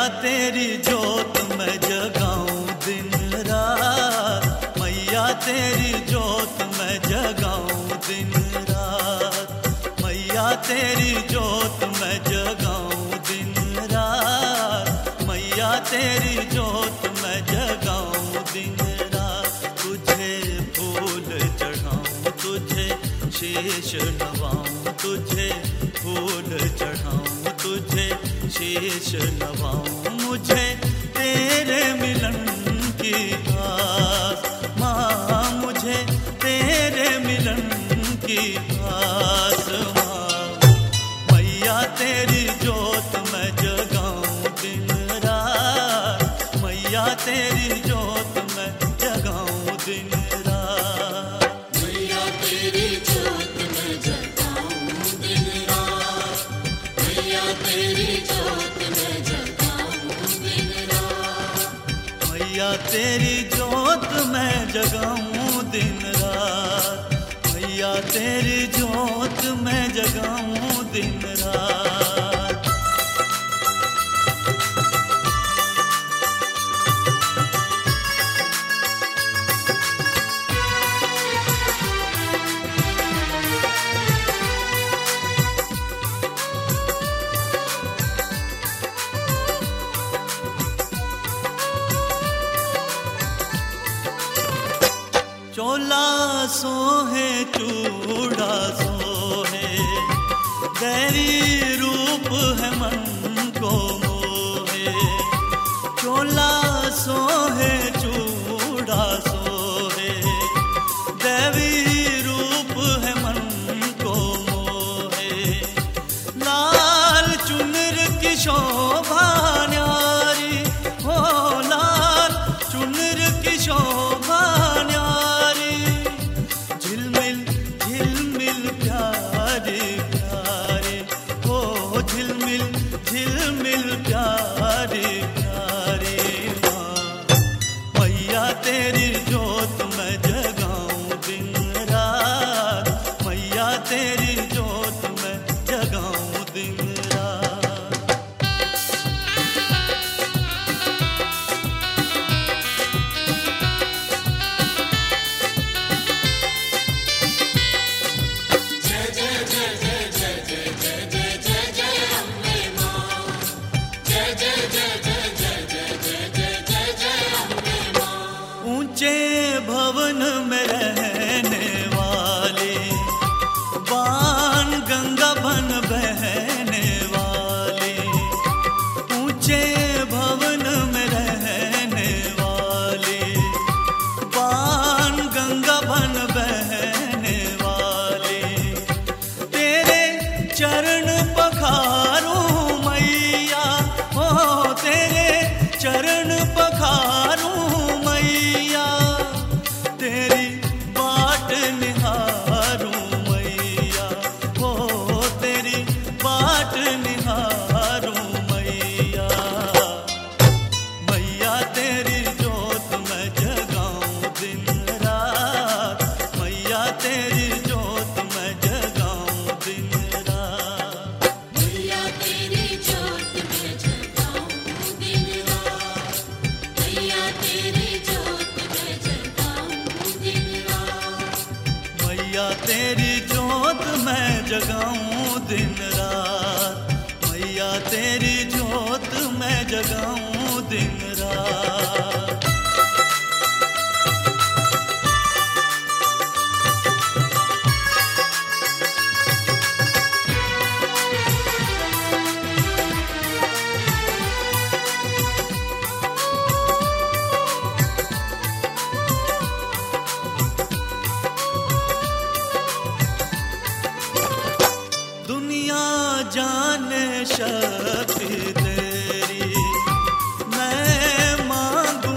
तेरी जोत मैं जगाऊं दिन रात, मैया तेरी जोत मैं जगाऊं दिन रात, मैया तेरी जोत मैं जगाऊं दिन रात, मैया तेरी जोत मैं जगाऊं दिन रात। तुझे फूल चढ़ाऊं, तुझे शीश नवाऊं, तुझे फूल चढ़ाऊं, तुझे शीश नवाऊं, मुझे तेरे मिलन की आस, माँ मुझे तेरे मिलन की आस, माँ मैया तेरी जोत मैं जगाऊं दिन रात, मैया तेरी जोत मैं जगाऊं दिन रात, मैया तेरी जोत मैं जगाऊं दिन रात, मैया तेरी जोत मैं जगाऊं दिन रात, मैया तेरी जोत मैं जगाऊं दिन रात, मैया तेरी जोत मैं जगाऊं दिन रात। चोला सोहे चूड़ा सोहे, तेरी रूप है मन को मोहे, चोला सोहे चूड़ा सोहे, देवी रूप है मन को मोहे, लाल चुनर की शोभा न्यारी, हो लाल चुनर की शोभा न्यारी, झिलमिल झिलमिल प्यारे प्यारे, हो झिलमिल झिलमिल प्यारे प्यारे, माँ मैया तेरी जोत मैं जगाऊं दिन रात, मैया तेरी जोत मैं जगाऊं दिन रात। जय जय जय जय जय जय जय जय जय जय अम्बे माँ, जय जय जय जय जय जय जय जय जय जय अम्बे माँ। ऊंचे भवन में रहने वाले, बाण गंगा बन बहने वाले, ऊंचे भवन में रहने वाले, बाण गंगा बन बहने वाले, तेरे चरण पखारूं मैया, हो तेरे चरण पखारूं मैया, तेरी बाट निहारूं मैया, हो तेरी बाट निहारूं मैया, मैया तेरी जोत मैं जगाऊं दिन रात, मैया तेरी जोत मैं जगाऊं दिन रात, मैया तेरी जोत मैं जगाऊं दिन रात, मैया तेरी जोत मैं जगाऊं दिन रात, मैया तेरी जोत मैं जगाऊं दिन रात, मैया तेरी जोत मैं जगाऊं दिन रात। दुनिया जाने शक्ति तेरी, मैं मांगू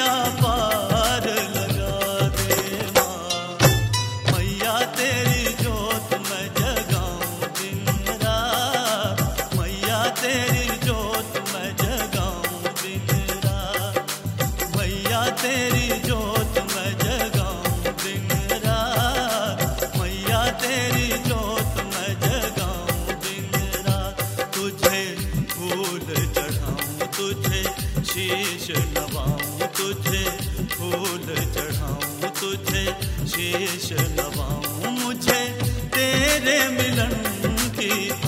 नैया पार लगा दे माँ। मैया तेरी जोत मैं जगाऊं दिन रात, मैया तेरी जोत मैं जगाऊं दिन रात, मैया तेरी जोत मैं जगाऊं दिन रात, मैया तेरी जोत मैं जगाऊं दिन रात। तुझे फूल चढ़ाऊं, तुझे शीश नवाऊं, तुझे फूल चढ़ाऊं, तुझे शीश नवाऊं, मुझे तेरे मिलन की